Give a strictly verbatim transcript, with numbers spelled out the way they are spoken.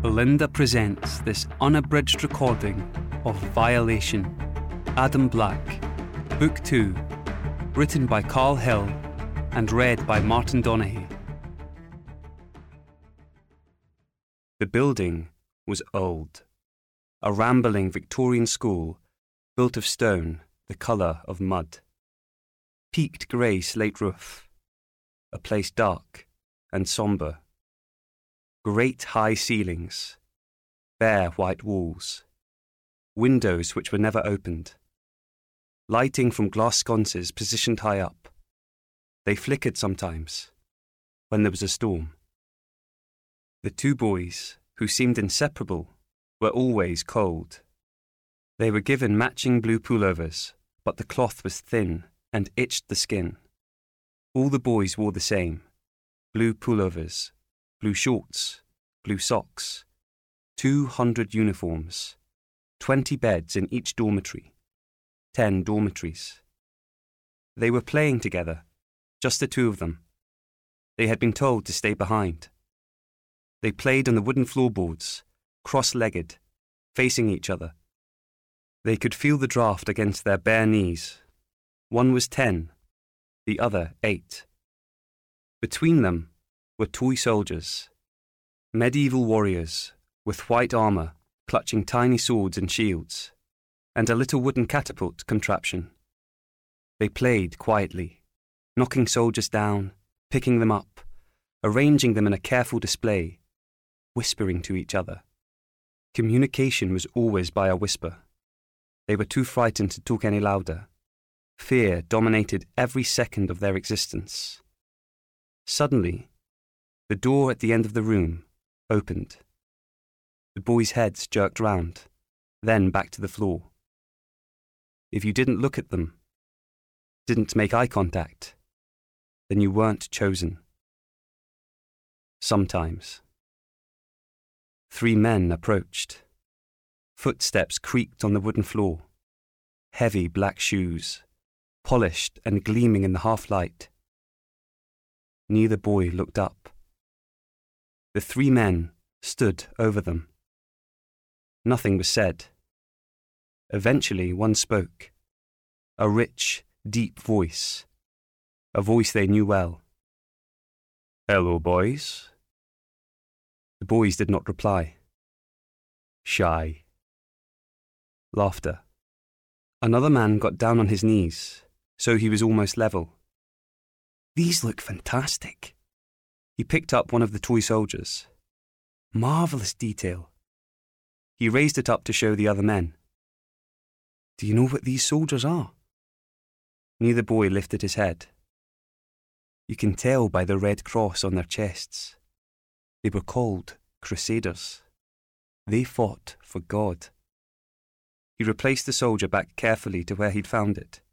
Belinda presents this unabridged recording of Violation, Adam Black, Book two, written by Carl Hill and read by Martin Donaghy. The building was old, a rambling Victorian school built of stone the colour of mud. Peaked grey slate roof, a place dark and sombre. Great high ceilings, bare white walls, windows which were never opened, lighting from glass sconces positioned high up. They flickered sometimes, when there was a storm. The two boys, who seemed inseparable, were always cold. They were given matching blue pullovers, but the cloth was thin and itched the skin. All the boys wore the same, blue pullovers, blue shorts, blue socks, two hundred uniforms, twenty beds in each dormitory, ten dormitories. They were playing together, just the two of them. They had been told to stay behind. They played on the wooden floorboards, cross-legged, facing each other. They could feel the draft against their bare knees. One was ten, the other eight. Between them were toy soldiers, medieval warriors with white armour clutching tiny swords and shields, and a little wooden catapult contraption. They played quietly, knocking soldiers down, picking them up, arranging them in a careful display, whispering to each other. Communication was always by a whisper. They were too frightened to talk any louder. Fear dominated every second of their existence. Suddenly, the door at the end of the room opened. The boys' heads jerked round, then back to the floor. If you didn't look at them, didn't make eye contact, then you weren't chosen. Sometimes. Three men approached. Footsteps creaked on the wooden floor. Heavy black shoes, polished and gleaming in the half-light. Neither boy looked up. The three men stood over them. Nothing was said. Eventually one spoke. A rich, deep voice. A voice they knew well. "Hello, boys." The boys did not reply. Shy. Laughter. Another man got down on his knees, so he was almost level. "These look fantastic." He picked up one of the toy soldiers. "Marvellous detail." He raised it up to show the other men. "Do you know what these soldiers are?" Neither boy lifted his head. "You can tell by the red cross on their chests. They were called Crusaders. They fought for God." He replaced the soldier back carefully to where he'd found it.